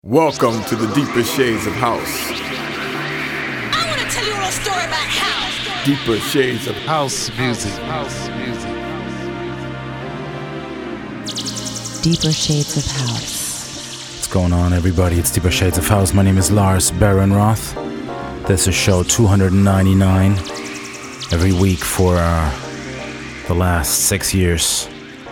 Welcome to the deeper shades of house. I want to tell you a little story about house. Deeper shades of House music. House music. Deeper Shades of House. What's going on, everybody? It's Deeper Shades of House. My name is Lars Barenroth. This is show 299. Every week for the last 6 years.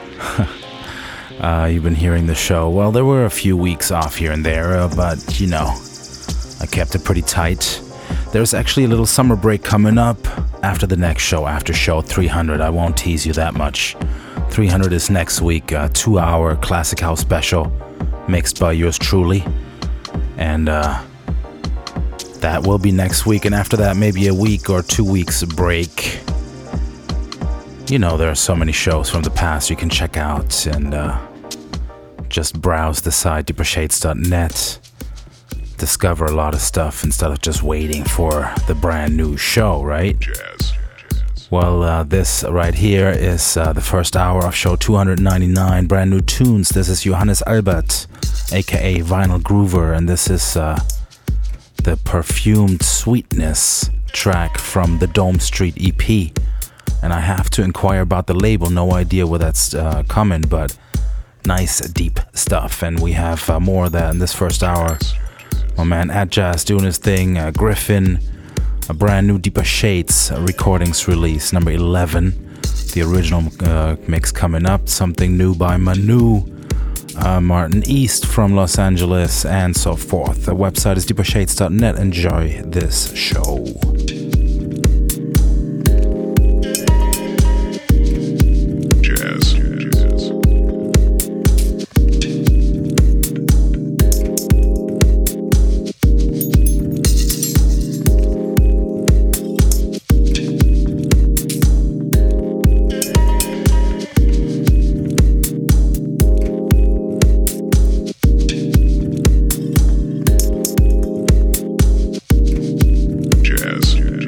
You've been hearing the show. Well, there were a few weeks off here and there, but, you know, I kept it pretty tight. There's actually a little summer break coming up after the next show, after show 300. I won't tease you that much. 300 is next week, a 2-hour classic house special mixed by yours truly. And that will be next week. And after that, maybe a week or 2 weeks break. You know, there are so many shows from the past you can check out and just browse the site, deepershades.net. Discover a lot of stuff instead of just waiting for the brand new show, right? jazz. Well, this right here is the first hour of show 299, brand new tunes. This is Johannes Albert, aka Vinyl Groover, and this is the Perfumed Sweetness track from the Dome Street EP. And I have to inquire about the label, no idea where that's coming, but nice deep stuff. And we have more of that in this first hour. My man Adjazz doing his thing, Griffin, a brand new Deeper Shades recordings release, number 11. The original mix coming up, something new by Manu, Martin East from Los Angeles, and so forth. The website is deepershades.net. Enjoy this show. Jazz.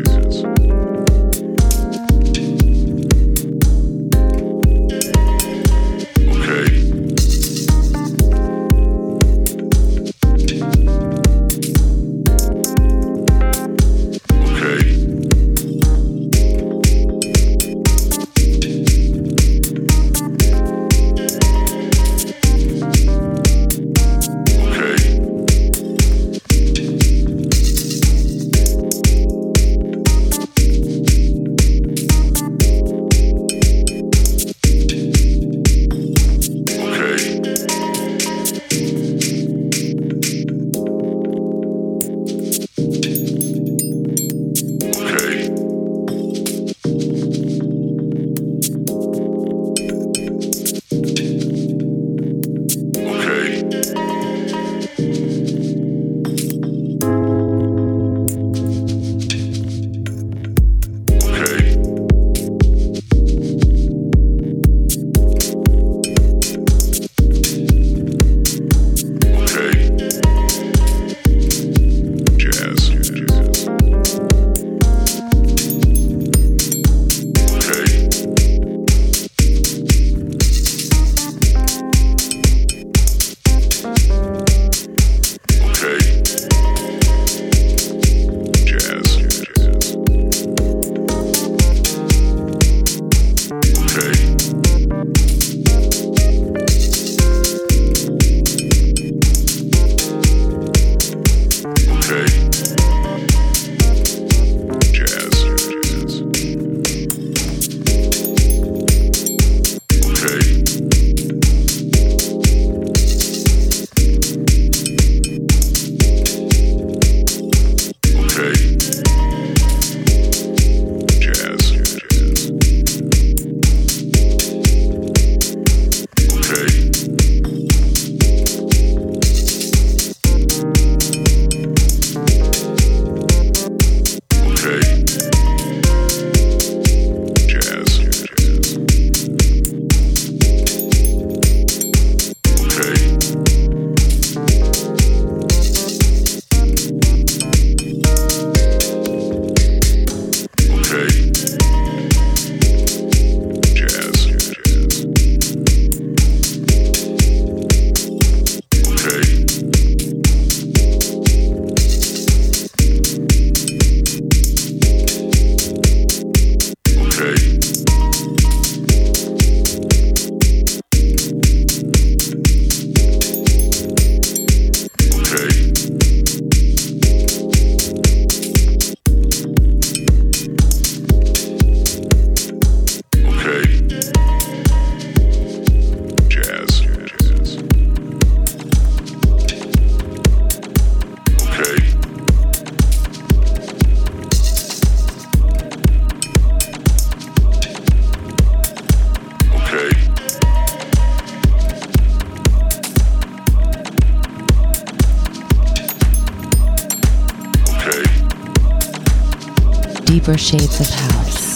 Deeper Shades of House.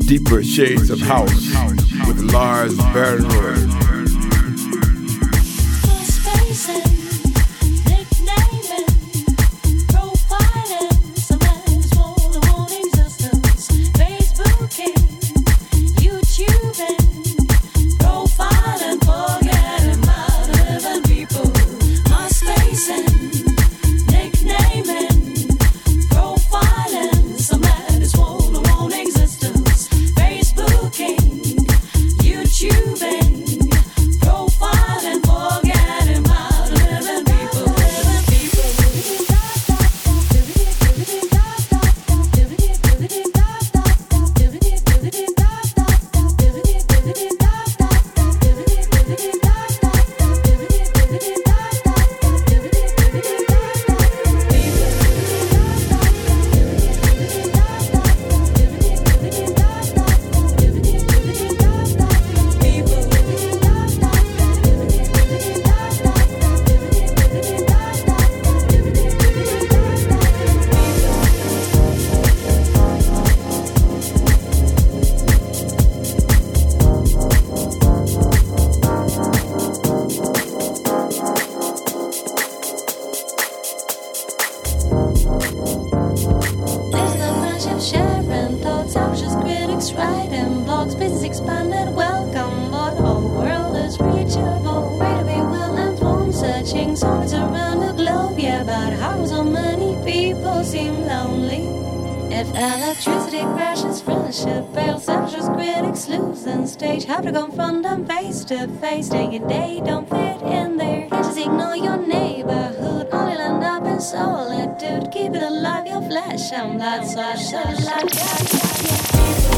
deeper shades of house with Lars Bernroyd. Have to confront them face to face. Day and day don't fit in there. Just ignore your neighborhood. Only land up in solitude. Keep it alive, your flesh and blood. So I should like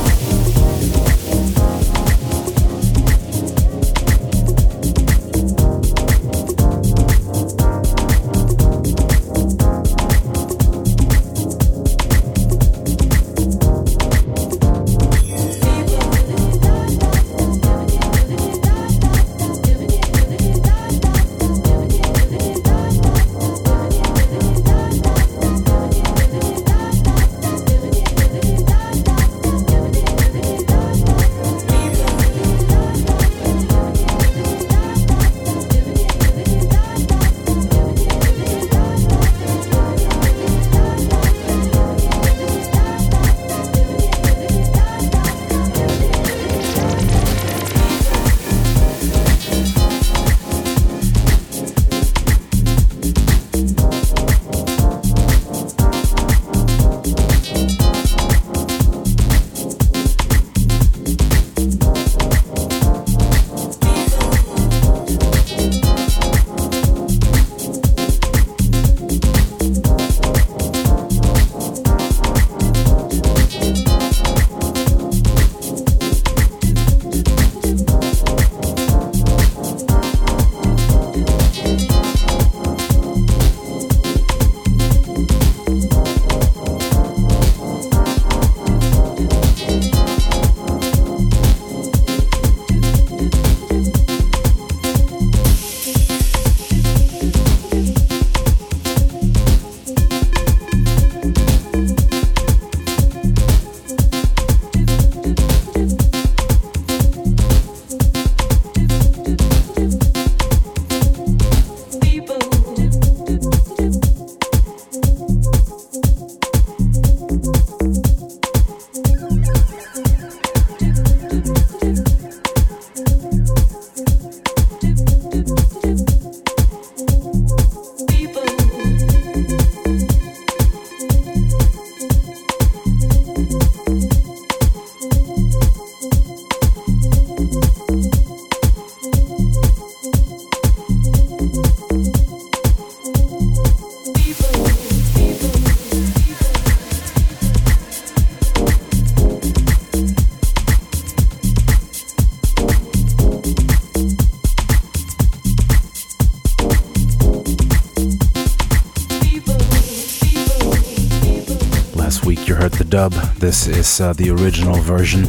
dub. This is the original version.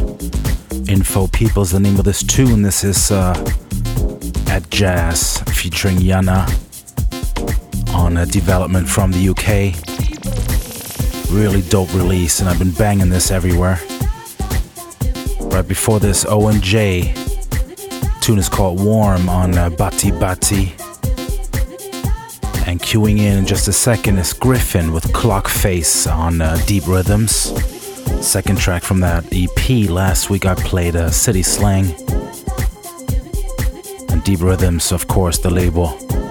Info People's the name of this tune. This is At Jazz featuring Yana on a development from the UK. Really dope release, and I've been banging this everywhere. Right before this, O&J. Tune is called Warm on Bati Bati. And queuing in just a second is Griffin with Clock Face on Deep Rhythms. Second track from that EP. Last week I played City Slang. And Deep Rhythms, of course, the label.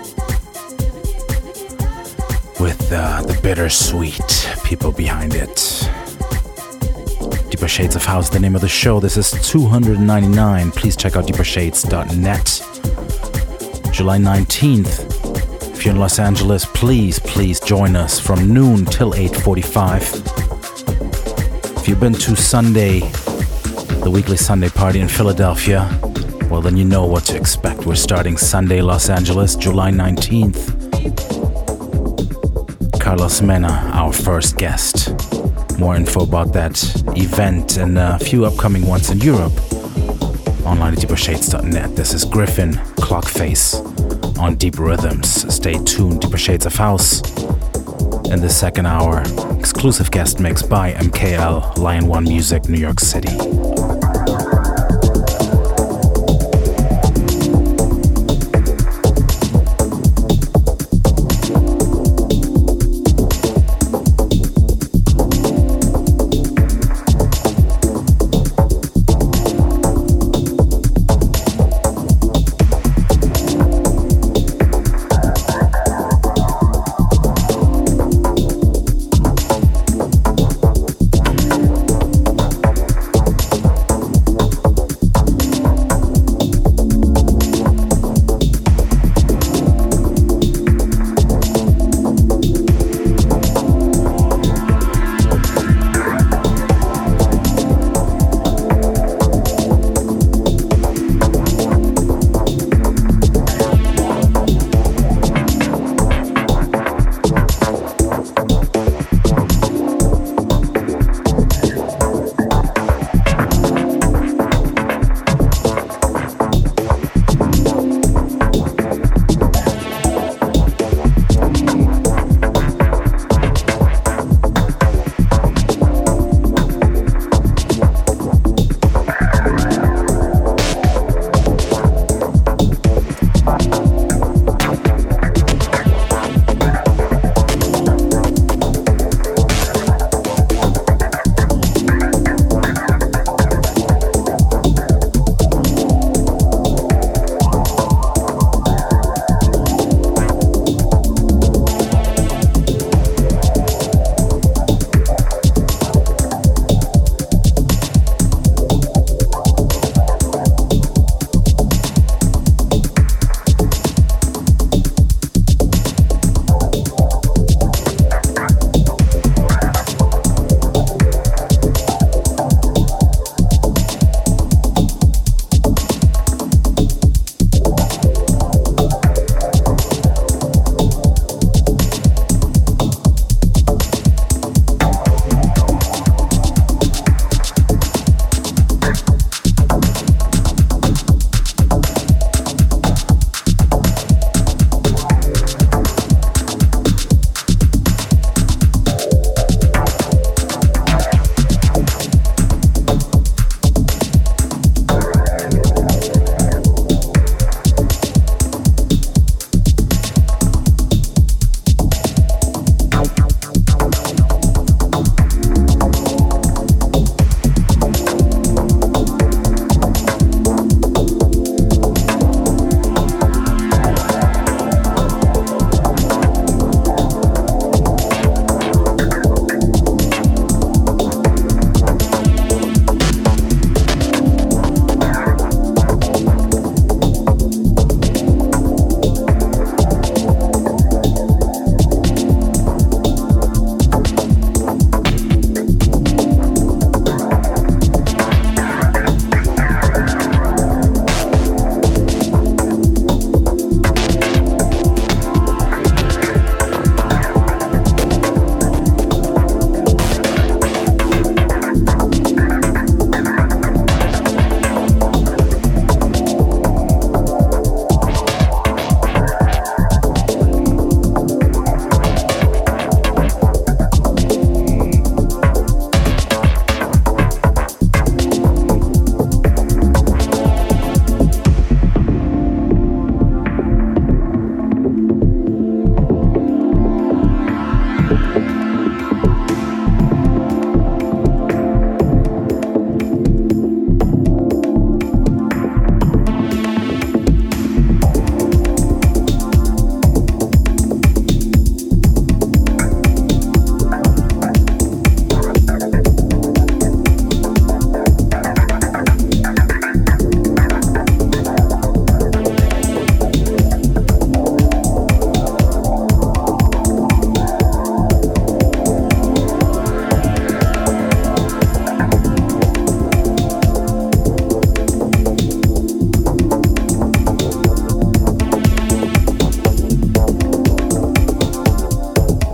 With the bittersweet people behind it. Deeper Shades of House, the name of the show. This is 299. Please check out deepershades.net. July 19th. If you're in Los Angeles, please join us from noon till 8:45. If you've been to Sunday, the weekly Sunday party in Philadelphia, well then you know what to expect. We're starting Sunday, Los Angeles, July 19th. Carlos Mena, our first guest. More info about that event and a few upcoming ones in Europe. Online at deepershades.net. This is Griffin, Clockface on Deep Rhythms. Stay tuned, Deeper Shades of House. In the second hour, exclusive guest mix by MKL, Lion One Music, New York City.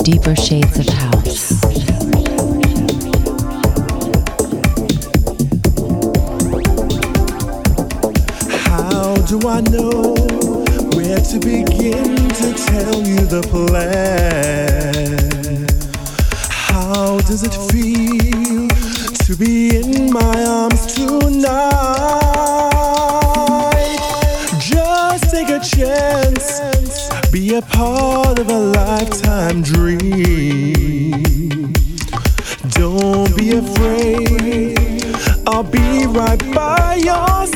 deeper shades of house. How do I know where to begin to tell you the plan? How does it feel to be in my arms tonight? Just take a chance, be a part of a lifetime dream. Don't be afraid, I'll be right by your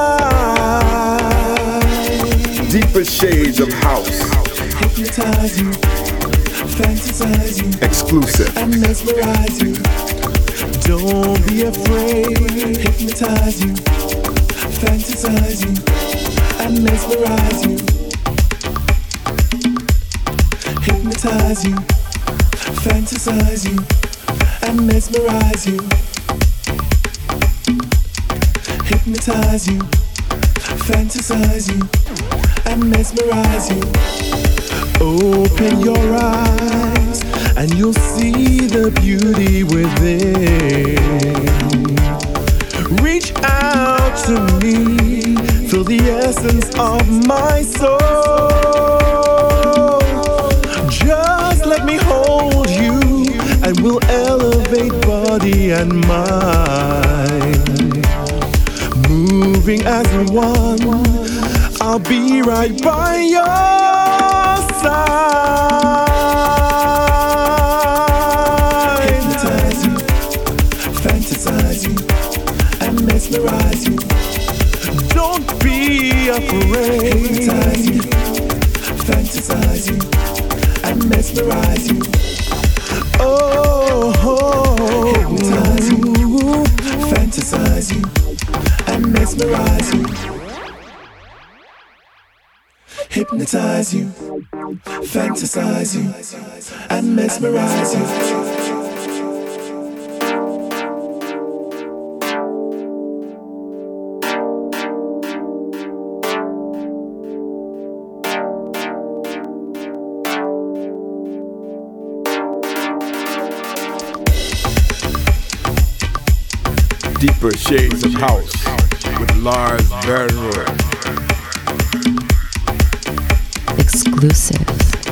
side. Deeper shades of house. Hypnotize you, fantasize you, Exclusive. and mesmerize you. Don't be afraid. Hypnotize you, fantasize you, and mesmerize you. Hypnotize you, fantasize you, and mesmerize you. Hypnotize you, fantasize you, and mesmerize you. Open your eyes and you'll see the beauty within. Reach out to me, feel the essence of my soul. Just let me hold you and we'll elevate body and mind. Moving as one, I'll be right by your side. Hypnotize you, fantasize you, and mesmerize you. Don't be afraid. Hypnotize you, fantasize you, and mesmerize you. Oh, hypnotize you, fantasize you, and mesmerize you. Hypnotize you, fantasize you, and mesmerize you. Deeper shades of house with Lars Bernroy. Exclusive.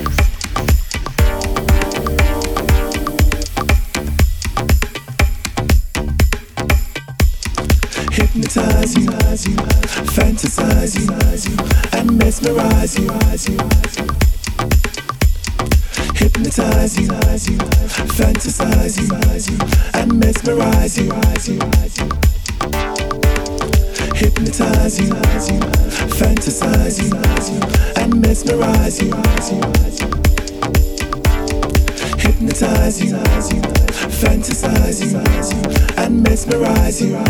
Hypnotize you, fantasize you, and mesmerize you. Hypnotize you, fantasize you, and mesmerize you. Hypnotize you, fantasize you, and mesmerize you. Hypnotize you, fantasize you, and mesmerize you.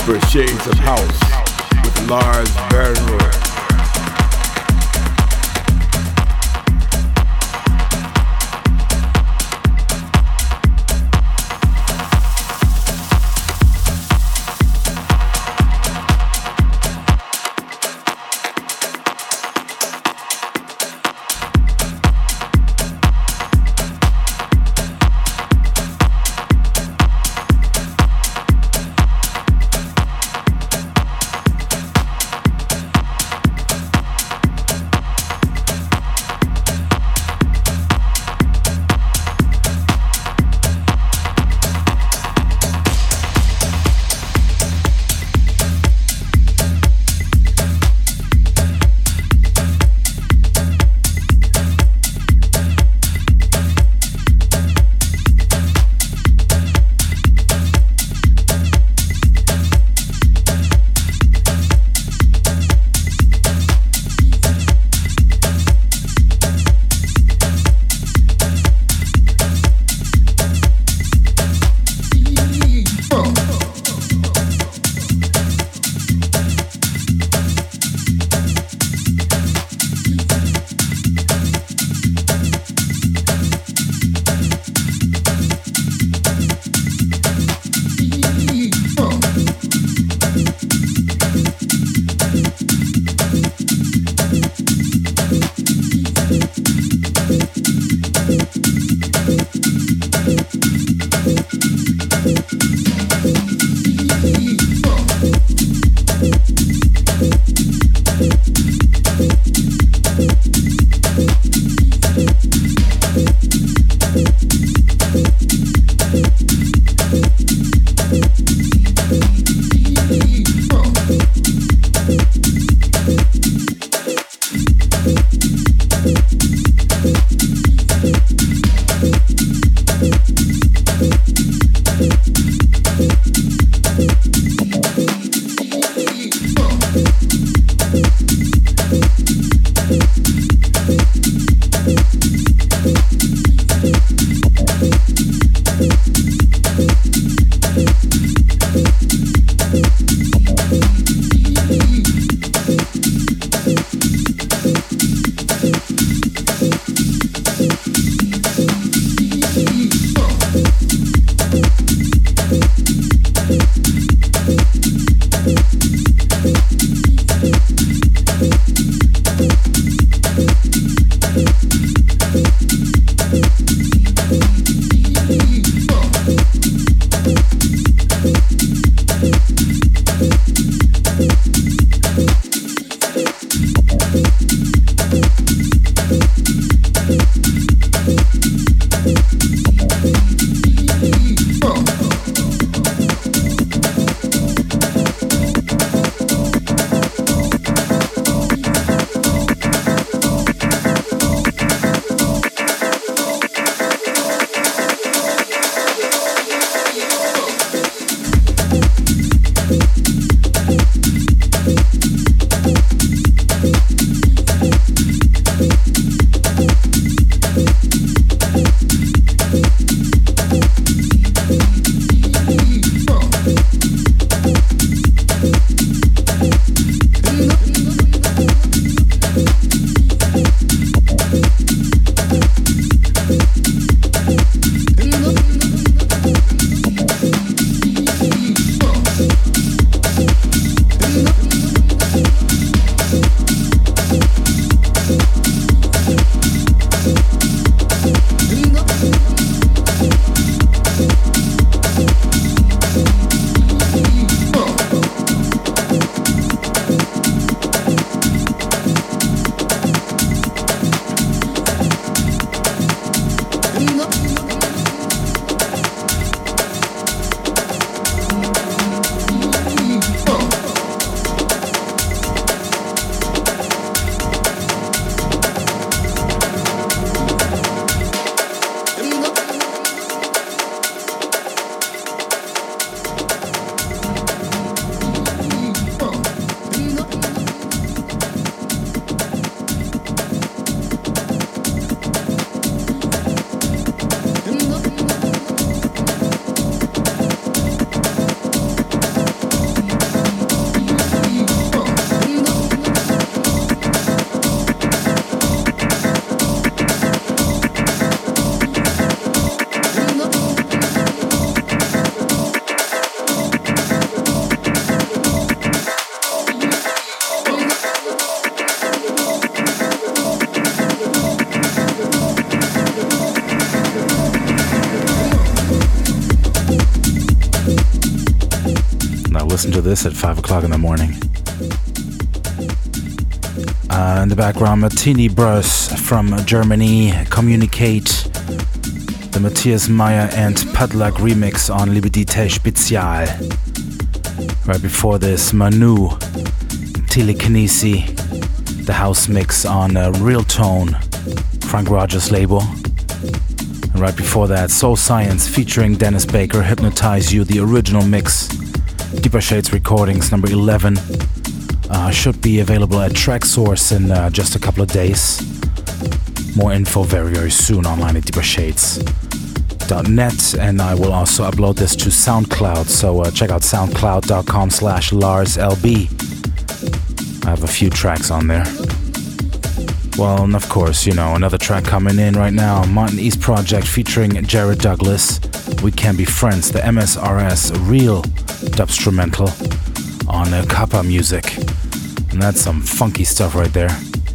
Deeper Shades of House with Lars Bernrohr. listen to this at 5 o'clock in the morning. In the background, Martini Bros from Germany, Communicate, the Matthias Meyer and Padlak remix on Libidite Spezial. Right before this, Manu, Telekinesi, the house mix on Real Tone, Frank Rogers' label. And right before that, Soul Science featuring Dennis Baker, Hypnotize You, the original mix. Deeper Shades Recordings, number 11. Should be available at Tracksource in just a couple of days. More info very, very soon online at deepersshades.net, and I will also upload this to SoundCloud, so check out soundcloud.com/LarsLB. I have a few tracks on there. Well, and of course, you know, another track coming in right now, Martin East Project featuring Jared Douglas, We Can Be Friends, the MSRS Real Dubstrumental on Kappa Music. And that's some funky stuff right there.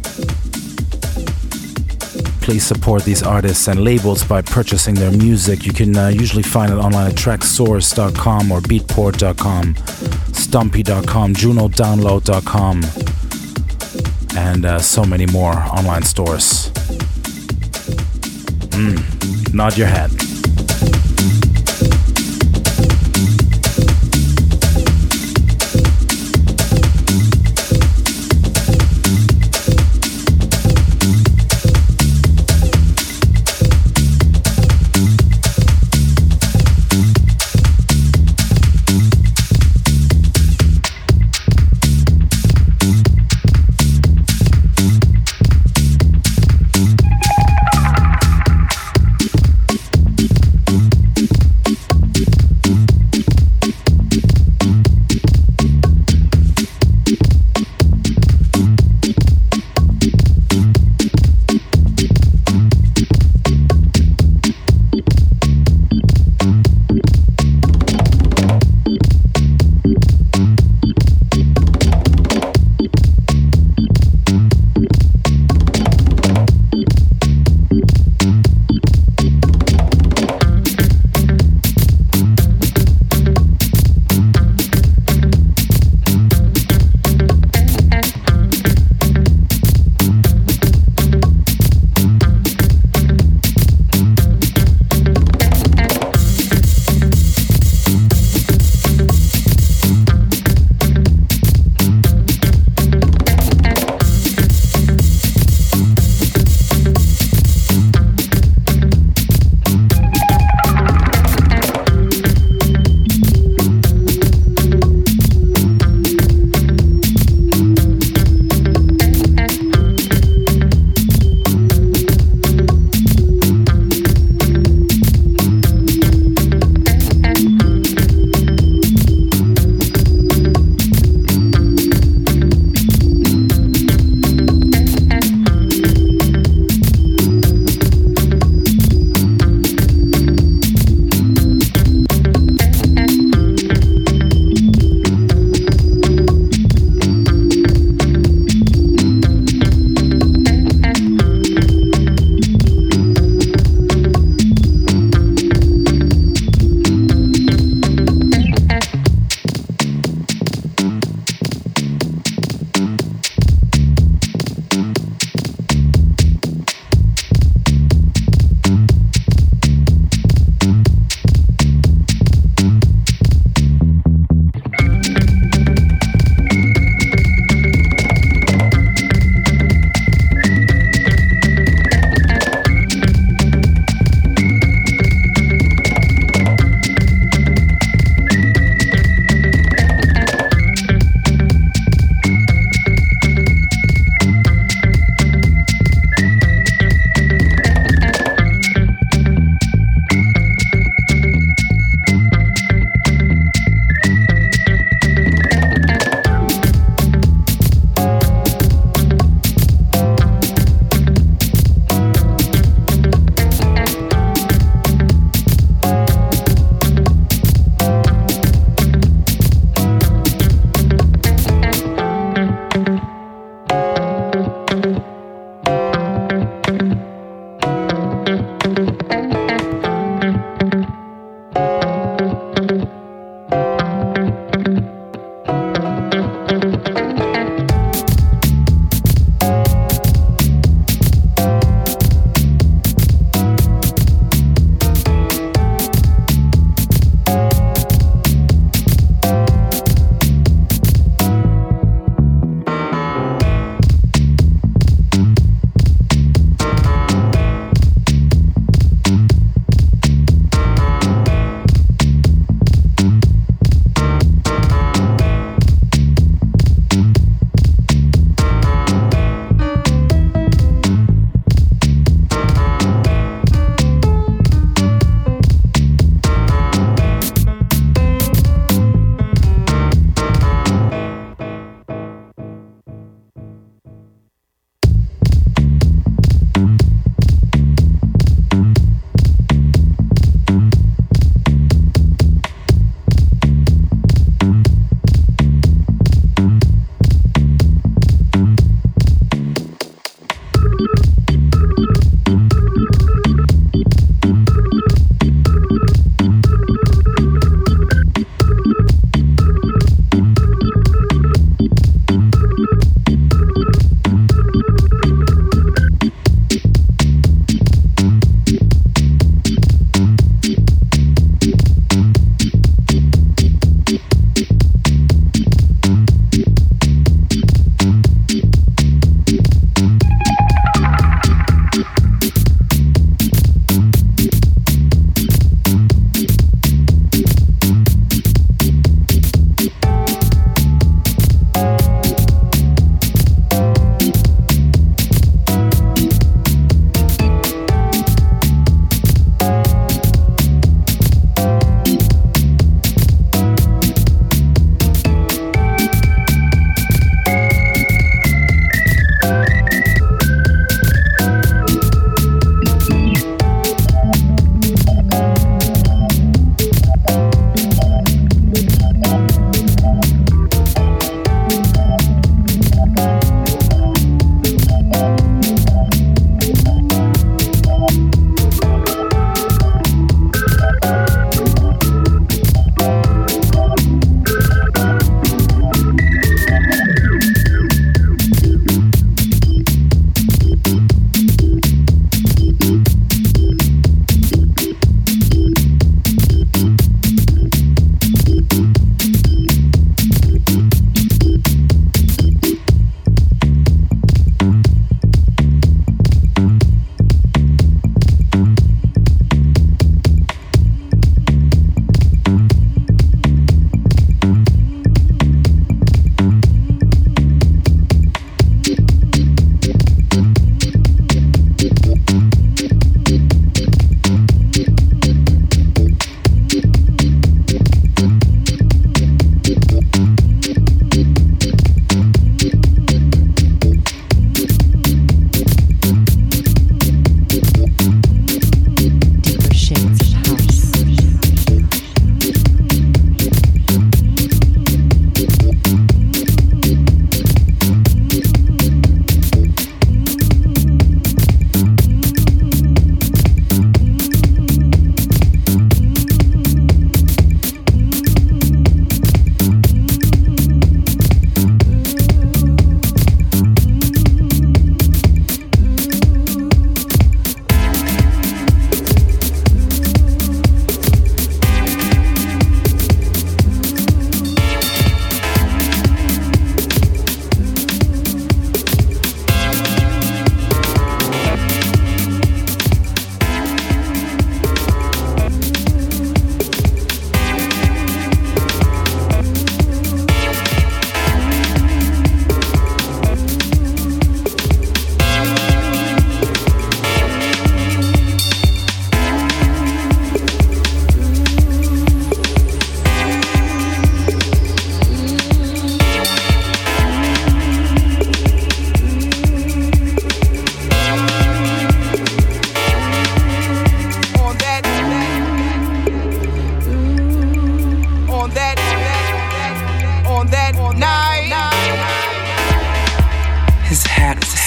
Please support these artists and labels by purchasing their music. You can usually find it online at tracksource.com or beatport.com, stumpy.com, junodownload.com, and so many more online stores. Nod your head.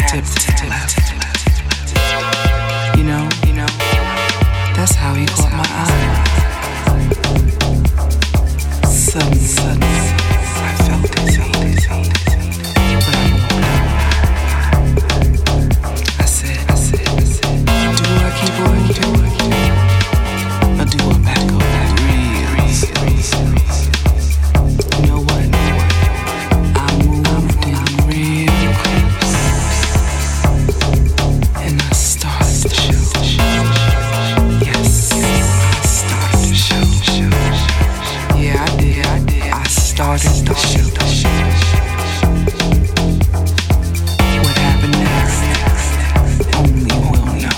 tip to left. You know, that's how he caught my eye. Suddenly, I felt his heat. But I said, do I keep on doing? Or do I back up real serious? You know what? I moved in real close, and I started to show. Yes, I started to show. Yeah, I did. I started to show. What happened next? Only will know.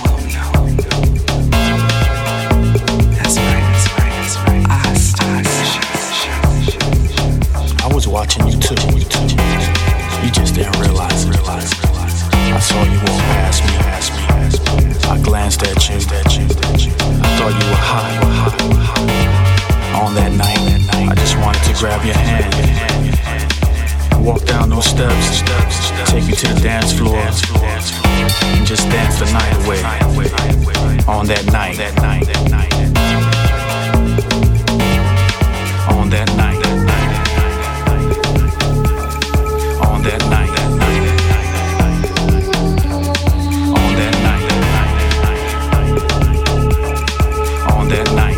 That's right. I started to show. I was watching you too. You just didn't realize it. I saw you walk past me. I glanced at you. I thought you were hot. On that night, I just wanted to grab your hand, walk down those steps, take you to the dance floor, and just dance the night away. On that night. On that night. On that night. On that night. On that night.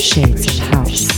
shades of house.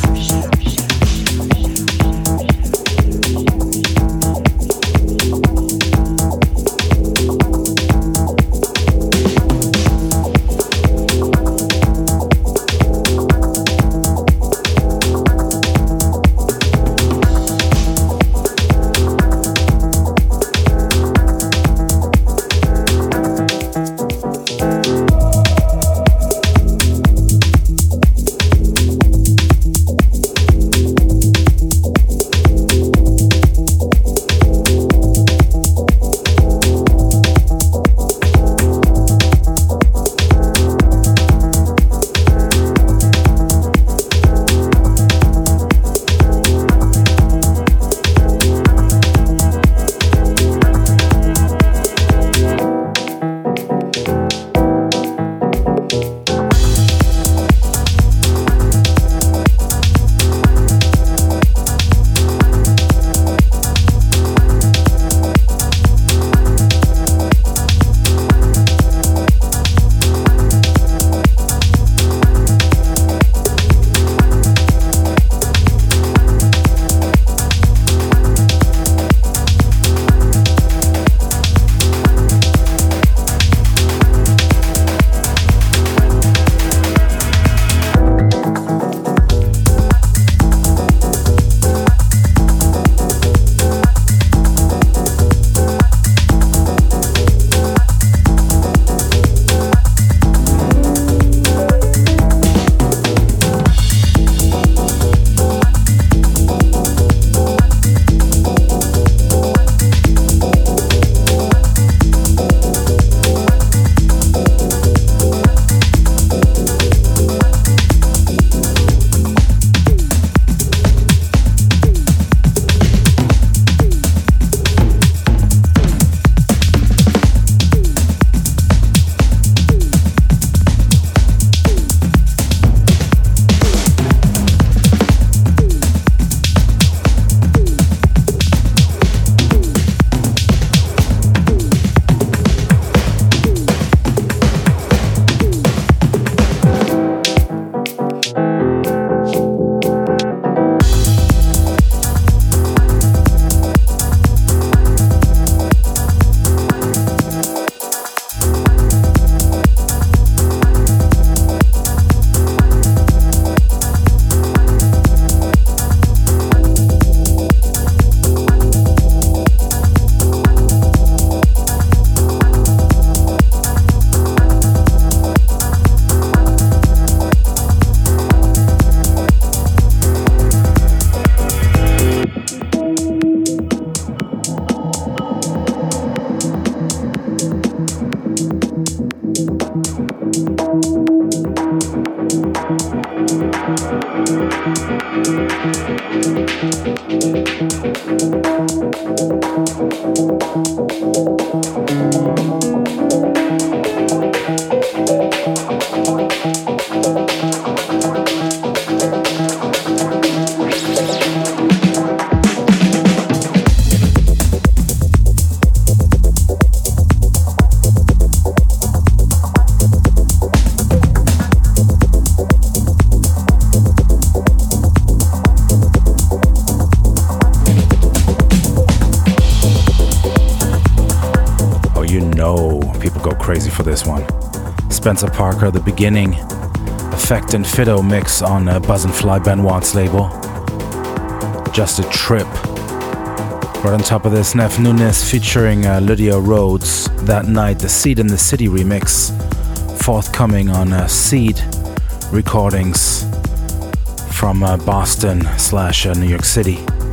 This one. Spencer Parker, The Beginning, Effect and Fido mix on Buzz and Fly Benoit's label. Just a Trip. Right on top of this, Neff Nunes featuring Lydia Rhodes, That Night, the Seed in the City remix, forthcoming on Seed Recordings from Boston / New York City.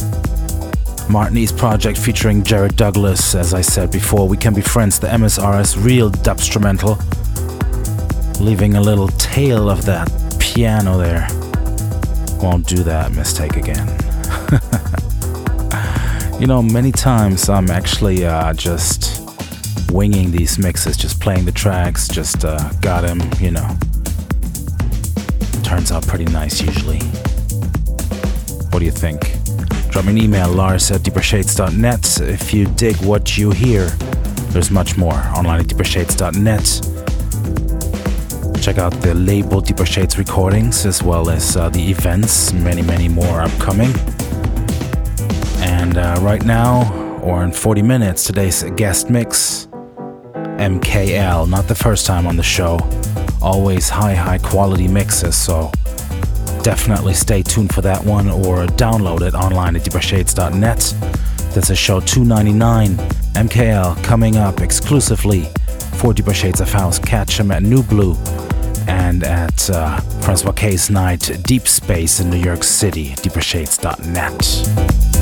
Martin East Project featuring Jared Douglas, as I said before, We Can Be Friends, the MSRS Real Dubstrumental, leaving a little tail of that piano there. Won't do that mistake again. You know, many times I'm actually just winging these mixes, just playing the tracks, just got him, you know. Turns out pretty nice usually. What do you think? Drop me an email, lars@deepershades.net. If you dig what you hear, there's much more online at deepershades.net. Check out the label Deeper Shades Recordings, as well as the events, many more upcoming. And right now, or in 40 minutes, today's guest mix, MKL. Not the first time on the show. Always high quality mixes, so definitely stay tuned for that one or download it online at deepershades.net. This is show 299. MKL coming up exclusively for Deeper Shades of House. Catch him at New Blue and at Francois K's night Deep Space in New York City, deepershades.net.